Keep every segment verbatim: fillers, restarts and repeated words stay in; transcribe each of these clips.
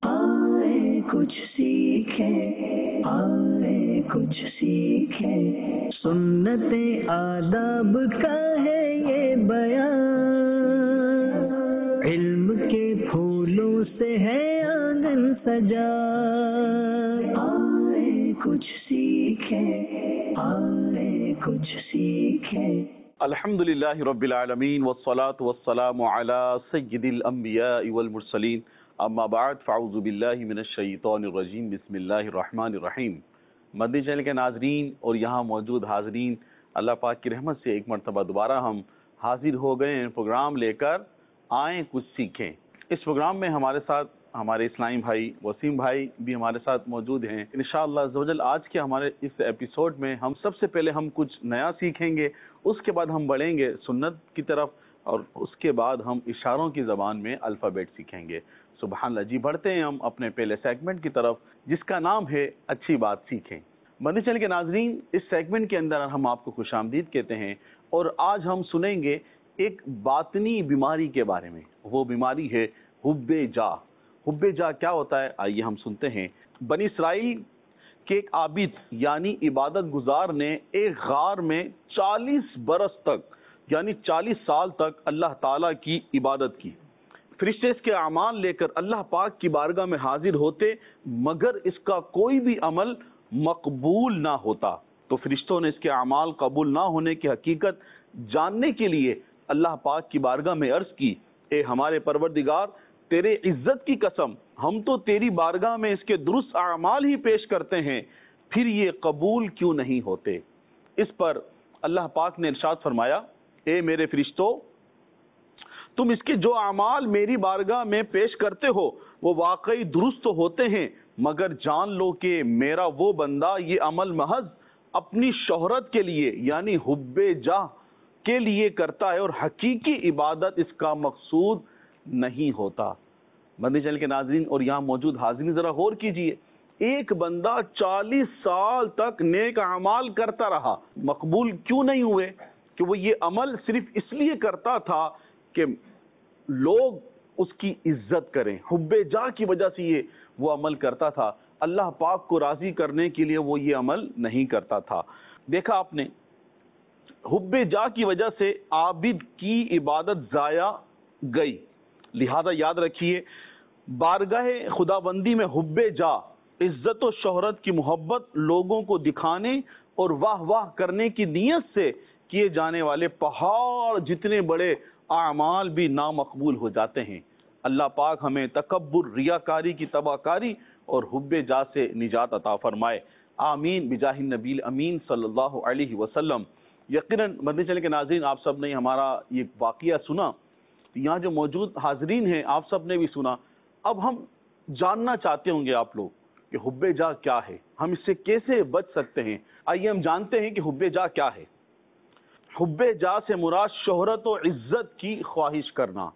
आए कुछ सीखे, आए कुछ सीखे, सुन्नते आदाब का है ये बयान, इल्म के फूलों से है आंगन सजा। आए कुछ सीखे, आए कुछ सीखे। अल्हम्दुलिल्लाहि रब्बिल आलमीन वस्सलातु वस्सलामु अला सय्यिदिल अंबियाइ वल मुरसलीन अम्मा बाद फ़अऊज़ु बिल्लाहि मिनश शैतानिर रजीम बिस्मिल्लाहिर रहमानिर रहीम। मदनी चैनल के नाज़रीन और यहाँ मौजूद हाज़रीन, अल्लाह पाक की रहमत से एक मरतबा दोबारा हम हाजिर हो गए हैं प्रोग्राम लेकर आएँ कुछ सीखें। इस प्रोग्राम में हमारे साथ हमारे इस्लामी भाई वसीम भाई भी हमारे साथ मौजूद हैं। इंशाअल्लाह अज़्ज़वजल आज के हमारे इस एपिसोड में हम सबसे पहले हम कुछ नया सीखेंगे, उसके बाद हम बढ़ेंगे सुन्नत की तरफ और उसके बाद हम इशारों की ज़बान में अल्फ़ाबेट सीखेंगे। सुबहानल्लाह जी, बढ़ते हैं हम अपने पहले सेगमेंट की तरफ जिसका नाम है अच्छी बात सीखें। मदनी चैनल के नाज़रीन, इस सेगमेंट के अंदर हम आपको खुशामदीद कहते हैं और आज हम सुनेंगे एक बातनी बीमारी के बारे में। वो बीमारी है हुब्बे जा। हुब्बे जा क्या होता है, आइए हम सुनते हैं। बनी इसराइल के एक आबिद यानी इबादत गुजार ने एक गार में चालीस बरस तक यानी चालीस साल तक अल्लाह ताला की इबादत की। फरिश्ते इसके अमाल लेकर अल्लाह पाक की बारगाह में हाजिर होते मगर इसका कोई भी अमल मकबूल ना होता। तो फरिश्तों ने इसके अमाल कबूल ना होने की हकीकत जानने के लिए अल्लाह पाक की बारगाह में अर्ज की, ए हमारे परवरदिगार, तेरे इज्जत की कसम, हम तो तेरी बारगाह में इसके दुरुस्त अमाल ही पेश करते हैं, फिर ये कबूल क्यों नहीं होते। इस पर अल्लाह पाक ने इरशाद फरमाया, ए मेरे फरिश्तों, तुम इसके जो अमाल मेरी बारगाह में पेश करते हो वो वाकई दुरुस्त तो होते हैं, मगर जान लो कि मेरा वो बंदा ये अमल महज अपनी शोहरत के लिए यानी हुब्बे जाह के लिए करता है और हकीकी इबादत इसका मकसूद नहीं होता। मदनी चैनल के नाज़रीन और यहाँ मौजूद हाज़रीन जरा गौर कीजिए, एक बंदा चालीस साल तक नेक अमाल करता रहा, मकबूल क्यों नहीं हुए? कि वो ये अमल सिर्फ इसलिए करता था कि लोग उसकी इज्जत करें। हुब्बे जा की वजह से ये वो अमल करता था, अल्लाह पाक को राजी करने के लिए वो ये अमल नहीं करता था। देखा आपने, हुब्बे जा की वजह से आबिद की इबादत जाया गई। लिहाजा याद रखिए, बारगाह खुदाबंदी में हुब्बे जा इज्जत और शोहरत की मोहब्बत लोगों को दिखाने और वाह वाह करने की नीयत से किए जाने वाले पहाड़ जितने बड़े आमाल भी नामकबूल हो जाते हैं। अल्लाह पाक हमें तकब्बुर, रियाकारी की तबाकारी और हुब्बे जा से निजात अता फरमाए। आमीन बिजाहिन नबील अमीन सल्लल्लाहु अलैहि वसल्लम। यकीनन मदनी चैनल के नाज़रीन, आप सब ने हमारा ये वाक़या सुना, यहाँ जो मौजूद हाजरीन हैं आप सब ने भी सुना। अब हम जानना चाहते होंगे आप लोग कि हुब्बे जा क्या है, हम इससे कैसे बच सकते हैं। आइए हम जानते हैं कि हुब्बे जा क्या है। हुब्बे जा से मुराद शोहरत और इज्जत की ख्वाहिश करना,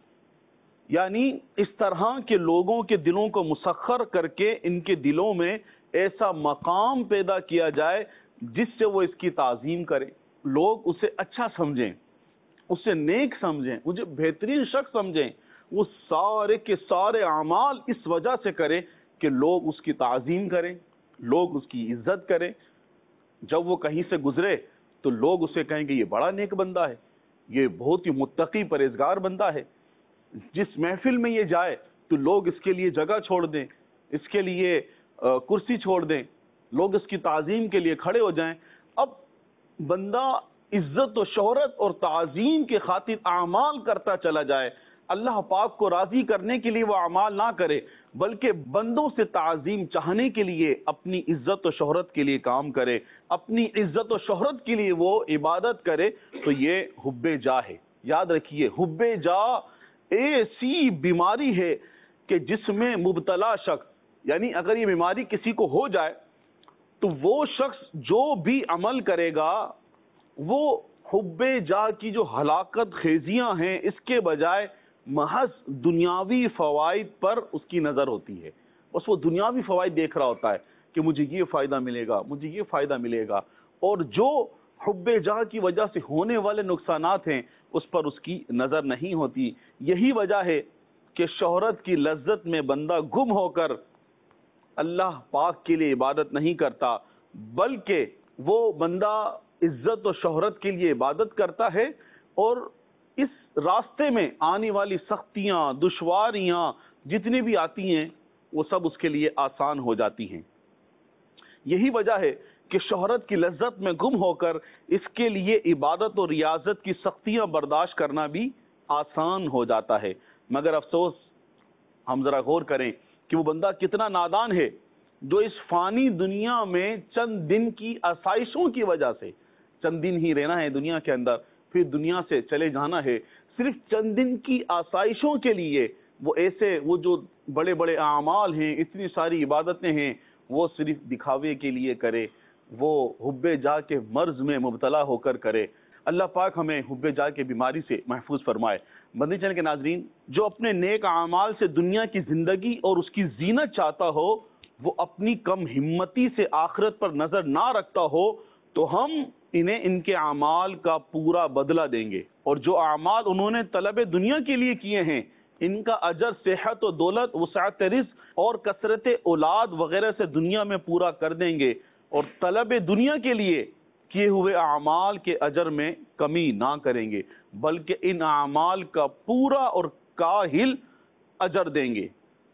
यानी इस तरह के लोगों के दिलों को मुसख्खर करके इनके दिलों में ऐसा मकाम पैदा किया जाए जिससे वो इसकी ताज़ीम करें, लोग उसे अच्छा समझें, उसे नेक समझें, मुझे बेहतरीन शख्स समझें। वो सारे के सारे अमाल इस वजह से करें कि लोग उसकी ताज़ीम करें, लोग उसकी इज्जत करें। जब वो कहीं से गुजरे तो लोग उसे कहेंगे ये बड़ा नेक बंदा है, ये बहुत ही मुत्तकी परहेजगार बंदा है। जिस महफिल में ये जाए तो लोग इसके लिए जगह छोड़ दें, इसके लिए आ, कुर्सी छोड़ दें, लोग इसकी ताज़ीम के लिए खड़े हो जाएं। अब बंदा इज्जत और शोहरत और ताज़ीम के खातिर आमाल करता चला जाए, अल्लाह पाक को राजी करने के लिए वो अमाल ना करे बल्कि बंदों से ताज़ीम चाहने के लिए अपनी इज्जत और शोहरत के लिए काम करे, अपनी इज्जत और शोहरत के लिए वो इबादत करे, तो ये हुब्बे जा है। याद रखिए, हुब्बे जा ऐसी बीमारी है कि जिसमें मुब्तला शख्स, यानी अगर ये बीमारी किसी को हो जाए तो वो शख्स जो भी अमल करेगा वो हुब्बे जा की जो हलाकत खेजियां हैं इसके बजाय महज दुनियावी फवाइद पर उसकी नज़र होती है। बस वो दुनियावी फवाइद देख रहा होता है कि मुझे ये फ़ायदा मिलेगा, मुझे ये फ़ायदा मिलेगा, और जो हुब्बे जा की वजह से होने वाले नुकसानात हैं उस पर उसकी नज़र नहीं होती। यही वजह है کہ شہرت کی لذت میں بندہ گم ہو کر اللہ پاک کے لیے عبادت نہیں کرتا، بلکہ وہ بندہ عزت و شہرت کے لیے عبادت کرتا ہے، اور اس راستے میں آنے والی سختیاں، دشواریاں جتنی بھی آتی ہیں وہ سب اس کے لیے آسان ہو جاتی ہیں۔ یہی وجہ ہے کہ شہرت کی لذت میں گم ہو کر اس کے لیے عبادت و ریاضت کی سختیاں برداشت کرنا بھی آسان ہو جاتا ہے۔ مگر افسوس، ہم ذرا غور کریں کہ وہ بندہ کتنا نادان ہے جو اس فانی دنیا میں چند دن کی آسائشوں کی وجہ سے، چند دن ہی رہنا ہے دنیا کے اندر، پھر دنیا سے چلے جانا ہے، صرف چند دن کی آسائشوں کے لیے وہ ایسے وہ جو بڑے بڑے اعمال ہیں، اتنی ساری عبادتیں ہیں، وہ صرف دکھاوے کے لیے کرے، وہ حب جاہ کے مرض میں مبتلا ہو کر کرے۔ اللہ پاک ہمیں حب جاہ کے بیماری سے محفوظ فرمائے۔ مدنی چینل کے ناظرین، جو اپنے نیک اعمال سے دنیا کی زندگی اور اس کی زینت چاہتا ہو، وہ اپنی کم ہمتی سے آخرت پر نظر نہ رکھتا ہو، تو ہم انہیں ان کے اعمال کا پورا بدلہ دیں گے، اور جو اعمال انہوں نے طلب دنیا کے لیے کیے ہیں ان کا اجر صحت و دولت، وسعت رزق اور کثرت اولاد وغیرہ سے دنیا میں پورا کر دیں گے، اور طلب دنیا کے لیے کیے ہوئے اعمال کے اجر میں کمی نہ کریں گے، بلکہ ان اعمال کا پورا اور کاہل اجر دیں گے۔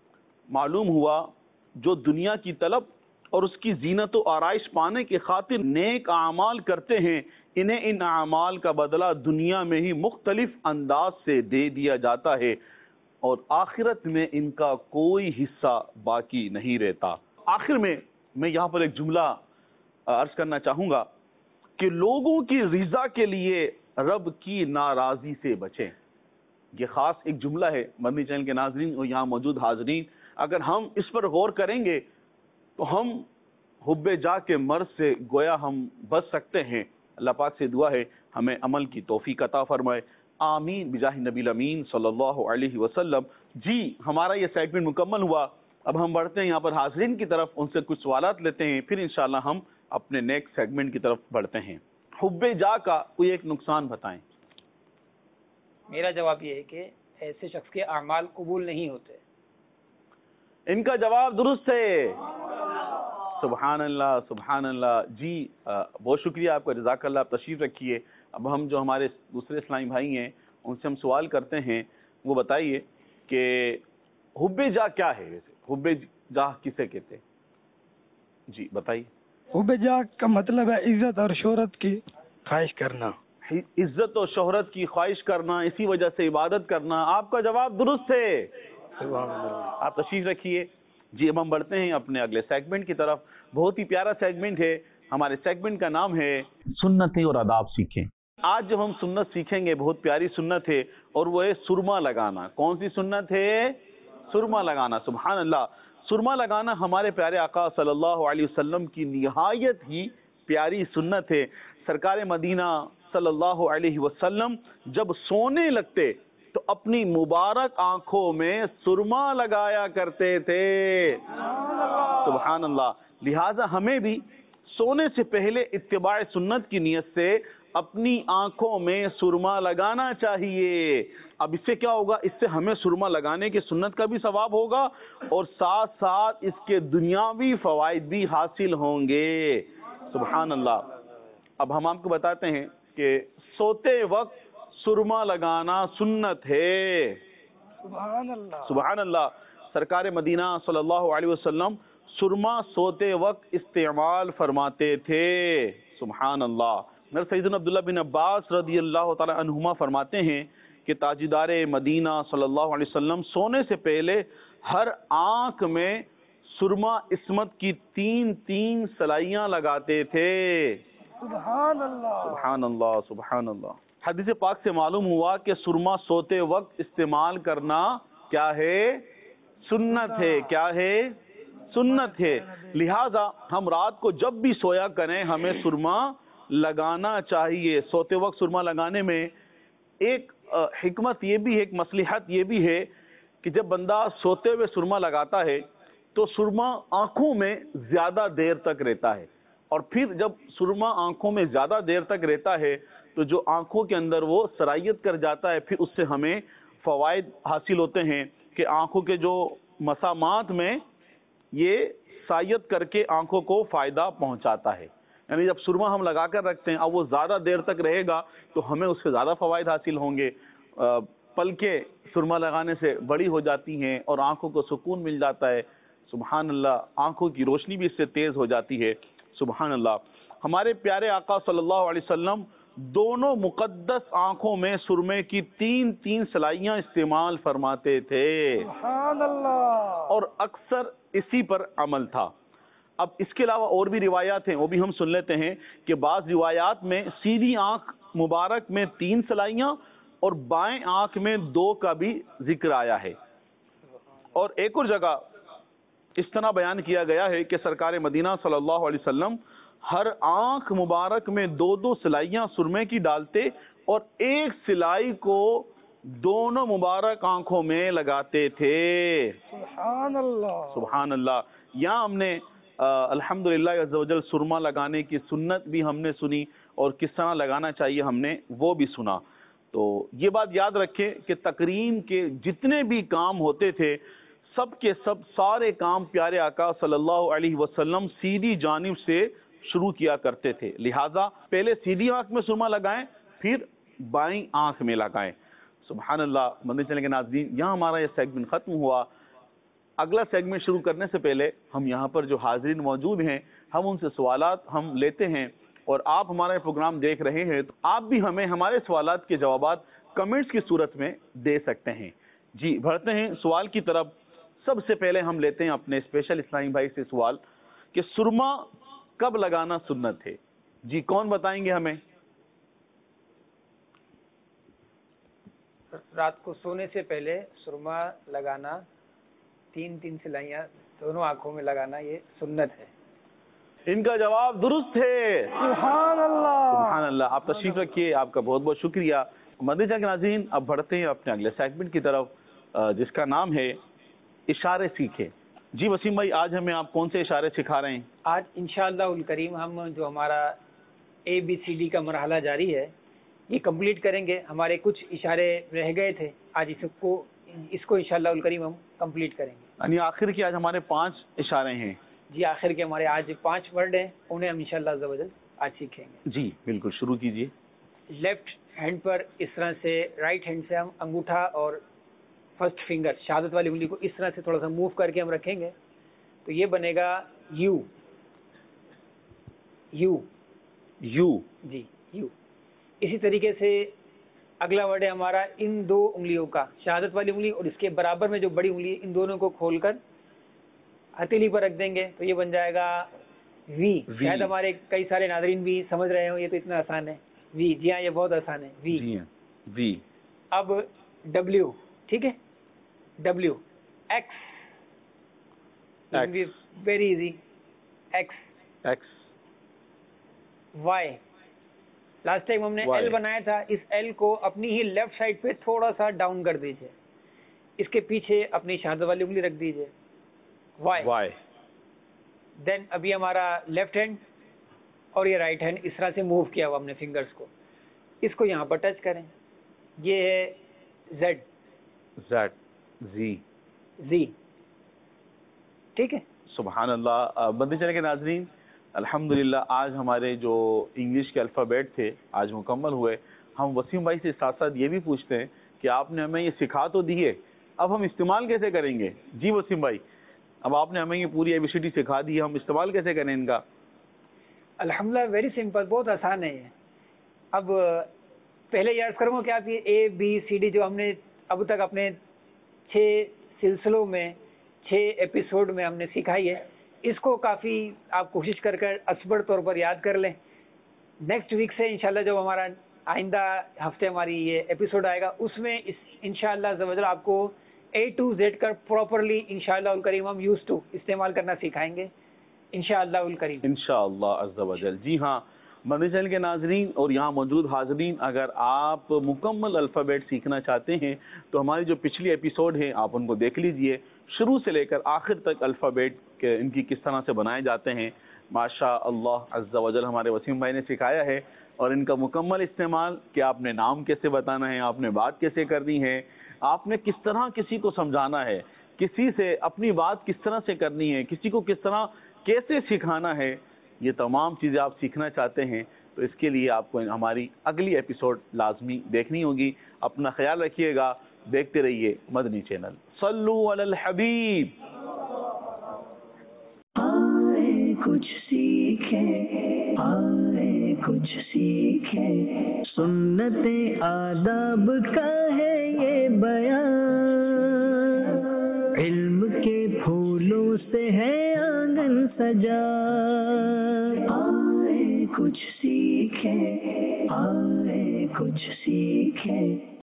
معلوم ہوا جو دنیا کی طلب اور اس کی زینت و آرائش پانے کی خاطر نیک اعمال کرتے ہیں، انہیں ان اعمال کا بدلہ دنیا میں ہی مختلف انداز سے دے دیا جاتا ہے، اور آخرت میں ان کا کوئی حصہ باقی نہیں رہتا۔ آخر میں میں یہاں پر ایک جملہ عرض کرنا چاہوں گا کہ لوگوں کی رضا کے لیے رب کی ناراضی سے بچیں۔ یہ خاص ایک جملہ ہے مدنی چینل کے ناظرین اور یہاں موجود حاضرین، اگر ہم اس پر غور کریں گے تو ہم حب جاہ کے مرض سے گویا ہم بچ سکتے ہیں۔ اللہ پاک سے دعا ہے ہمیں عمل کی توفیق عطا فرمائے، آمین بجاہ نبی الامین صلی اللہ علیہ وسلم۔ جی، ہمارا یہ سیگمنٹ مکمل ہوا، اب ہم بڑھتے ہیں یہاں پر حاضرین کی طرف، ان سے کچھ سوالات لیتے ہیں، پھر انشاءاللہ ہم اپنے نیکسٹ سیگمنٹ کی طرف بڑھتے ہیں۔ حب جاہ کا کوئی ایک نقصان بتائیں۔ میرا جواب یہ ہے کہ ایسے شخص کے اعمال قبول نہیں ہوتے۔ ان کا جواب درست ہے، سبحان اللہ سبحان اللہ۔ جی بہت شکریہ آپ کا، جزاک اللہ، آپ تشریف رکھیے۔ اب ہم جو ہمارے دوسرے اسلامی بھائی ہیں ان سے ہم سوال کرتے ہیں، وہ بتائیے کہ حب جاہ کیا ہے؟ ویسے حب جاہ کسے کہتے ہیں؟ جی بتائیے۔ حب جاہ کا مطلب ہے عزت اور شہرت کی خواہش کرنا۔ عزت و شہرت کی خواہش کرنا، اسی وجہ سے عبادت کرنا۔ آپ کا جواب درست ہے، آپ تشریف رکھیے۔ جی اب ہم بڑھتے ہیں اپنے اگلے سیگمنٹ کی طرف۔ بہت ہی پیارا سیگمنٹ ہے، ہمارے سیگمنٹ کا نام ہے سنتیں اور آداب سیکھیں۔ آج جو ہم سنت سیکھیں گے بہت پیاری سنت ہے، اور وہ ہے سرما لگانا۔ کون سی سنت ہے؟ سرما لگانا۔ سبحان اللہ، سرما لگانا ہمارے پیارے آقا صلی اللہ علیہ وسلم کی نہایت ہی پیاری سنت ہے۔ سرکار مدینہ صلی اللہ علیہ وسلم جب سونے لگتے تو اپنی مبارک آنکھوں میں سرما لگایا کرتے تھے۔ سبحان اللہ۔ لہذا ہمیں بھی سونے سے پہلے اتباع سنت کی نیت سے اپنی آنکھوں میں سرما لگانا چاہیے۔ اب اس سے کیا ہوگا؟ اس سے ہمیں سرما لگانے کی سنت کا بھی ثواب ہوگا، اور ساتھ ساتھ اس کے دنیاوی فوائد بھی حاصل ہوں گے۔ سبحان اللہ۔ اب ہم آپ کو بتاتے ہیں کہ سوتے وقت سرما لگانا سنت ہے۔ سبحان اللہ، سبحان اللہ۔ سرکار مدینہ صلی اللہ علیہ وسلم سرما سوتے وقت استعمال فرماتے تھے۔ سبحان اللہ۔ حضرت سیدنا عبداللہ بن عباس رضی اللہ تعالی عنہما فرماتے ہیں کہ تاجدار مدینہ صلی اللہ علیہ وسلم سونے سے پہلے ہر آنکھ میں سرما عصمت کی تین تین سلائیاں لگاتے تھے۔ سبحان اللہ، سبحان اللہ سبحان اللہ۔ حدیث پاک سے معلوم ہوا کہ سرما سوتے وقت استعمال کرنا کیا ہے؟ سنت ہے۔ کیا ہے؟ سنت ہے۔ لہذا ہم رات کو جب بھی سویا کریں ہمیں سرما لگانا چاہیے۔ سوتے وقت سرما لگانے میں ایک حکمت یہ بھی ہے، ایک مصلحت یہ بھی ہے کہ جب بندہ سوتے ہوئے سرما لگاتا ہے تو سرما آنکھوں میں زیادہ دیر تک رہتا ہے، اور پھر جب سرما آنکھوں میں زیادہ دیر تک رہتا ہے تو جو آنکھوں کے اندر وہ سرائیت کر جاتا ہے، پھر اس سے ہمیں فوائد حاصل ہوتے ہیں۔ کہ آنکھوں کے جو مسامات میں یہ سائیت کر کے آنکھوں کو فائدہ پہنچاتا ہے. یعنی جب سرما ہم لگا کر رکھتے ہیں اب وہ زیادہ دیر تک رہے گا تو ہمیں اس سے زیادہ فوائد حاصل ہوں گے. پلکیں سرما لگانے سے بڑی ہو جاتی ہیں اور آنکھوں کو سکون مل جاتا ہے. سبحان اللہ, آنکھوں کی روشنی بھی اس سے تیز ہو جاتی ہے. سبحان اللہ. ہمارے پیارے آقا صلی اللہ علیہ وسلم دونوں مقدس آنکھوں میں سرمے کی تین تین سلائیاں استعمال فرماتے تھے. سبحان اللہ. اور اکثر اسی پر عمل تھا. اب اس کے علاوہ اور بھی روایات ہیں, وہ بھی ہم سن لیتے ہیں کہ بعض روایات میں سیدھی آنکھ مبارک میں تین سلائیاں اور بائیں آنکھ میں دو کا بھی ذکر آیا ہے. اور ایک اور جگہ اس طرح بیان کیا گیا ہے کہ سرکار مدینہ صلی اللہ علیہ وسلم ہر آنکھ مبارک میں دو دو سلائیاں سرمے کی ڈالتے اور ایک سلائی کو دونوں مبارک آنکھوں میں لگاتے تھے. سبحان اللہ. سبحان اللہ. یہاں ہم نے الحمدللہ عز و جل سرما لگانے کی سنت بھی ہم نے سنی اور کس طرح لگانا چاہیے ہم نے وہ بھی سنا. تو یہ بات یاد رکھیں کہ تقریم کے جتنے بھی کام ہوتے تھے سب کے سب سارے کام پیارے آقا صلی اللہ علیہ وسلم سیدھی جانب سے شروع کیا کرتے تھے. لہٰذا پہلے سیدھی آنکھ میں سرما لگائیں پھر بائیں آنکھ میں لگائیں. سبحان اللہ. مدنی چینل کے ناظرین, یہاں ہمارا یہ سیگمنٹ ختم ہوا. اگلا سیگمنٹ شروع کرنے سے پہلے ہم یہاں پر جو حاضرین موجود ہیں ہم ان سے سوالات ہم لیتے ہیں اور آپ ہمارا پروگرام دیکھ رہے ہیں تو آپ بھی ہمیں ہمارے سوالات کے جوابات کمنٹس کی صورت میں دے سکتے ہیں. جی بڑھتے ہیں سوال کی طرف. سب سے پہلے ہم لیتے ہیں اپنے اسپیشل اسلامی بھائی سے سوال کہ سرما کب لگانا سنت ہے. جی کون بتائیں گے ہمیں؟ رات کو سونے سے پہلے سرما لگانا, تین تین سلائیاں دونوں آنکھوں میں لگانا, یہ سنت ہے. ان کا جواب درست ہے. سبحان اللہ. سبحان اللہ. آپ تشریف رکھیے, آپ کا بہت بہت شکریہ. مدنی چینل کے ناظرین, اب بڑھتے ہیں اپنے اگلے سیگمنٹ کی طرف جس کا نام ہے اشارے سیکھے. جی وسیم بھائی, آج ہمیں آپ کون سے اشارے سکھا رہے ہیں؟ آج انشاءاللہ الکریم ہم جو ہمارا اے بی سی ڈی کا مرحلہ جاری ہے یہ کمپلیٹ کریں گے. ہمارے کچھ اشارے رہ گئے تھے, آج اس کو اس کو انشاءاللہ الکریم ہم کمپلیٹ کریں گے. یعنی آخر کی آج ہمارے پانچ اشارے ہیں. جی آخر کے ہمارے آج پانچ ورڈ ہیں, انہیں ہم انشاءاللہ عز و جل آج سیکھیں گے. جی بالکل, شروع کیجیے. لیفٹ ہینڈ پر اس طرح سے, رائٹ ہینڈ سے ہم انگوٹھا اور فرسٹ فنگر شہادت والی انگلی کو اس طرح سے تھوڑا سا موو کر کے ہم رکھیں گے تو یہ بنے گا U. U U G U. اسی طریقے سے اگلا ورڈ ہے ہمارا ان دو انگلیوں کا, شہادت والی انگلی اور اس کے برابر میں جو بڑی انگلی ہے, ان دونوں کو کھول کر ہتھیلی پر رکھ دیں گے تو یہ بن جائے گا وی. شاید ہمارے کئی سارے ناظرین بھی سمجھ رہے ہوں یہ تو اتنا آسان ہے. وی, جی ہاں یہ بہت آسان ہے. وی وی. اب ڈبلیو, ٹھیک ہے, W. X, very easy. X. X. Y. Last time ہم نے ایل بنایا تھا, اس ایل کو اپنی ہی لیفٹ سائڈ پہ تھوڑا سا ڈاؤن کر دیجئے, اس کے پیچھے اپنی شہادت والی انگلی رکھ دیجئے. وائی. وائی. دین ابھی ہمارا لیفٹ ہینڈ اور یہ رائٹ ہینڈ اس طرح سے موو کیا ہوا ہم نے فنگرز کو, اس کو یہاں پر ٹچ کریں. یہ ہے زیڈ. زیڈ. زی. زی. ٹھیک ہے. سبحان اللہ. مدنی چینل کے ناظرین, الحمدللہ آج ہمارے جو انگلش کے الفابیٹ تھے آج مکمل ہوئے. ہم وسیم بھائی سے ساتھ ساتھ یہ بھی پوچھتے ہیں کہ آپ نے ہمیں یہ سکھا تو دی ہے, اب ہم استعمال کیسے کریں گے؟ جی وسیم بھائی, اب آپ نے ہمیں یہ پوری اے بی سی ڈی سکھا دی ہے, ہم استعمال کیسے کریں ان کا؟ الحمدللہ ویری سمپل, بہت آسان ہے یہ. اب پہلے یاد کروں گا کہ آپ یہ اے بی سی ڈی جو ہم نے اب تک اپنے چھ سلسلوں میں چھ ایپیسوڈ میں ہم نے سکھائی ہے, اس کو کافی آپ کوشش کر کر اصبر طور پر یاد کر لیں. نیکسٹ ویک سے انشاءاللہ جب ہمارا آئندہ ہفتے ہماری یہ ایپیسوڈ آئے گا اس میں انشاءاللہ عز و جل آپ کو اے ٹو زیڈ کر پراپرلی انشاءاللہ الکریم ہم یوز ٹو استعمال کرنا سکھائیں گے انشاءاللہ الکریم. انشاءاللہ عز و جل. جی ہاں مدنی چینل کے ناظرین اور یہاں موجود حاضرین, اگر آپ مکمل الفابیٹ سیکھنا چاہتے ہیں تو ہماری جو پچھلی ایپیسوڈ ہیں آپ ان کو دیکھ لیجئے, شروع سے لے کر آخر تک الفابیٹ کے ان کی کس طرح سے بنائے جاتے ہیں. ماشاء اللہ عز و جل ہمارے وسیم بھائی نے سکھایا ہے, اور ان کا مکمل استعمال کہ آپ نے نام کیسے بتانا ہے, آپ نے بات کیسے کرنی ہے, آپ نے کس طرح کسی کو سمجھانا ہے, کسی سے اپنی بات کس طرح سے کرنی ہے, کسی کو کس طرح کیسے سکھانا ہے, یہ تمام چیزیں آپ سیکھنا چاہتے ہیں تو اس کے لیے آپ کو ہماری اگلی ایپیسوڈ لازمی دیکھنی ہوگی. اپنا خیال رکھیے گا, دیکھتے رہیے مدنی چینل. صلو علی الحبیب. آئے کچھ سیکھیں, آئے کچھ سیکھیں, سنت آداب کا ہے یہ بیان, علم کے پھولوں سے ہے آنگن سجا. آئے کچھ سیکھیں, آئے کچھ سیکھیں.